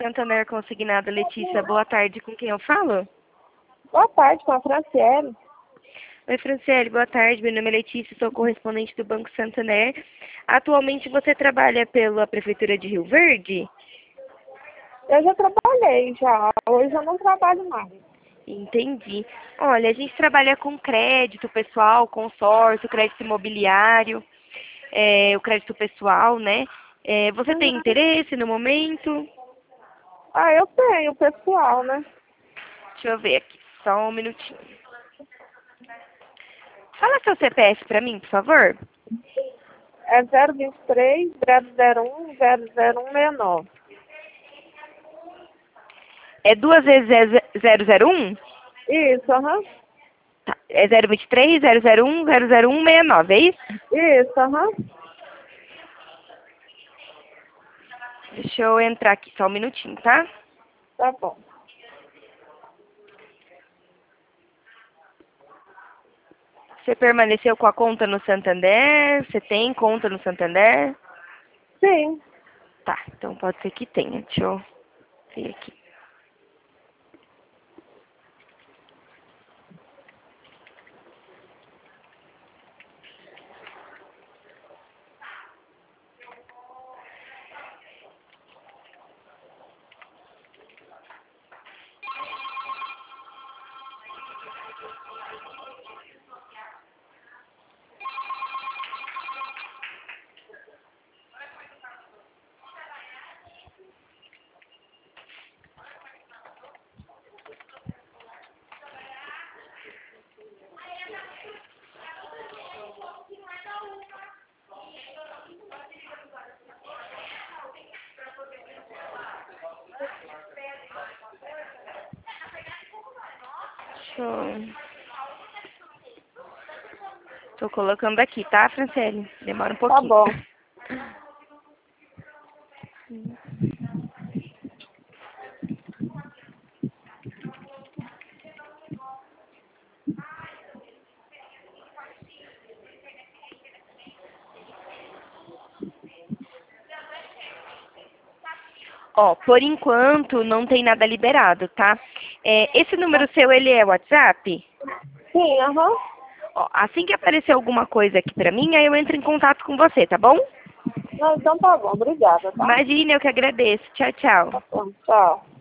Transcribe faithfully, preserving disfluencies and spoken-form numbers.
Santander Consignado, Letícia. Boa tarde, com quem eu falo? Boa tarde, com a Franciele. Oi, Franciele, boa tarde. Meu nome é Letícia, sou correspondente do Banco Santander. Atualmente você trabalha pela Prefeitura de Rio Verde? Eu já trabalhei, já. Hoje eu não trabalho mais. Entendi. Olha, a gente trabalha com crédito pessoal, consórcio, crédito imobiliário, é, o crédito pessoal, né? É, você tem Uhum. interesse no momento? Ah, eu tenho, pessoal, né? Deixa eu ver aqui, só um minutinho. Fala seu C P F pra mim, por favor. É zero vinte e três, zero zero um, zero zero um seis nove. É duas vezes zero zero um? Isso, aham. Tá. É zero vinte e três, zero zero um, zero zero um seis nove, é isso? Isso, aham. Deixa eu entrar aqui, só um minutinho, tá? Tá bom. Você permaneceu com a conta no Santander? Você tem conta no Santander? Sim. Tá, então pode ser que tenha. Deixa eu ver aqui. Deixa eu... Tô colocando aqui, tá, Franciele? Demora um Tá pouquinho. bom. Ó, por enquanto não tem nada liberado, tá? É, esse número seu, ele é WhatsApp? Sim, aham. Ó, assim que aparecer alguma coisa aqui pra mim, aí eu entro em contato com você, tá bom? Não, então tá bom. Obrigada, tá? Imagina, eu que agradeço. Tchau, tchau. Tá bom. Tchau.